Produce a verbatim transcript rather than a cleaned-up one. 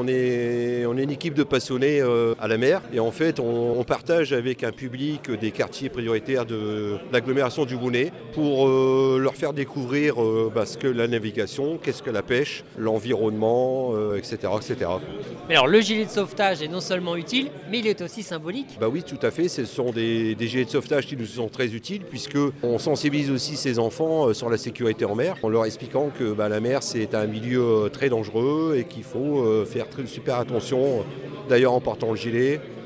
on est, on est une équipe de passionnés euh, à la mer et en fait on, on partage avec un public des quartiers prioritaires de l'agglomération du Bounais pour euh, leur faire découvrir euh, bah, ce que la navigation, qu'est-ce que la pêche, l'environnement, euh, et cetera, et cetera. Mais alors le gilet de sauvetage est non seulement utile, mais il est aussi symbolique. Bah oui, tout à fait, ce sont des, des gilets de sauvetage qui nous sont très utiles puisqu'on sensibilise aussi ces enfants euh, sur la sécurité en mer en leur expliquant que bah, la mer c'est un milieu euh, très dangereux et qu'il faut euh, faire très, super attention, d'ailleurs en portant le gilet.